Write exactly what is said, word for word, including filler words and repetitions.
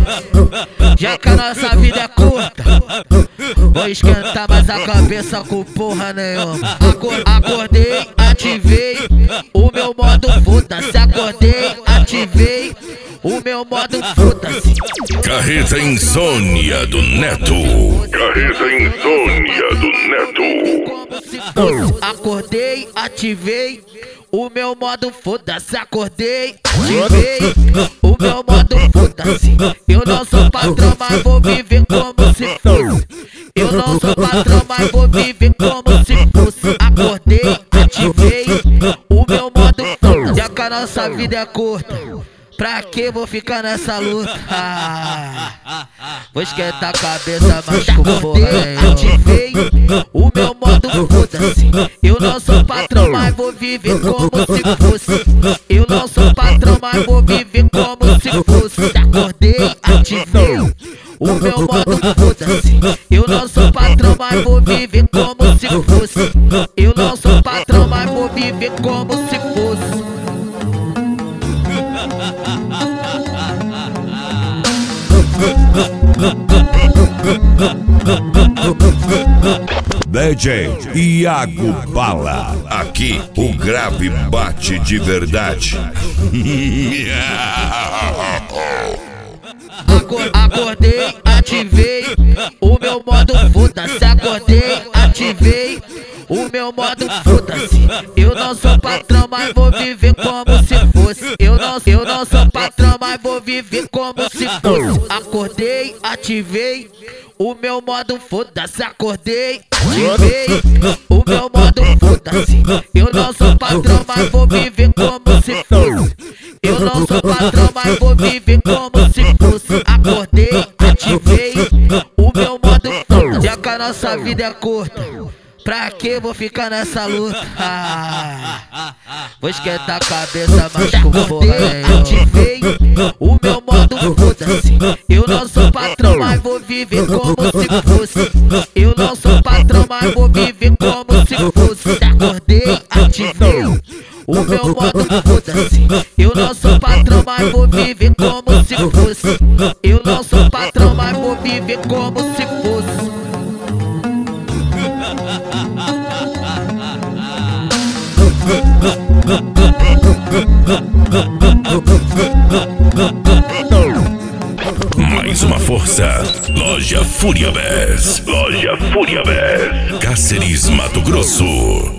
Já que a nossa vida é curta, vou esquentar mais a cabeça com porra nenhuma. Acor acordei, ativei o meu modo foda-se. Acordei, ativei o meu modo foda-se. Carreta Insônia do Neto. Carreta Insônia do Neto. Acordei, ativei o meu modo foda-se. Acordei, ativei o meu modo foda-se. Eu não sou patrão, mas vou viver como se fosse. Eu não sou patrão, mas vou viver como se fosse. Acordei, ativei o meu modo foda-se. Já que a nossa vida é curta, pra que vou ficar nessa luta? Ah, vou esquentar a cabeça, mas com porra. Ativei o meu modo foda-se. Eu não sou patrão, mas vou viver como se fosse. Eu não sou patrão, mas vou viver como se fosse. Acordei, ativei o meu modo foda-se. Eu não sou patrão, mas vou viver como se fosse. Eu não sou patrão, mas vou viver como se fosse. D J Iago Bala. Aqui o grave bate de verdade. Acordei, ativei o meu modo foda-se. Acordei, ativei o meu modo foda-se. Eu não sou patrão, mas vou viver como se fosse. Eu não, eu não sou patrão, mas vou viver como se fosse. Acordei, ativei o meu modo foda-se. Acordei, ativei o meu modo foda-se. Eu não sou patrão, mas vou viver como se fosse. Eu não sou patrão, mas vou viver como se fosse. Acordei, ativei o meu modo foda-se. Já que a nossa vida é curta, pra que vou ficar nessa luta? Ah, vou esquentar a cabeça, mas com porra. Ativei o meu modo foda-se. Eu não sou patrão, mas vou viver como se fosse. Eu não sou patrão, mas vou viver como se fosse. Acordei, ativei o meu modo foda-se. Eu não sou patrão, mas vou viver como se fosse. Eu não sou patrão, mas vou viver como se fosse. Mais uma força. Loja Fúria Bes. Loja Fúria Bes. Cáceres, Mato Grosso.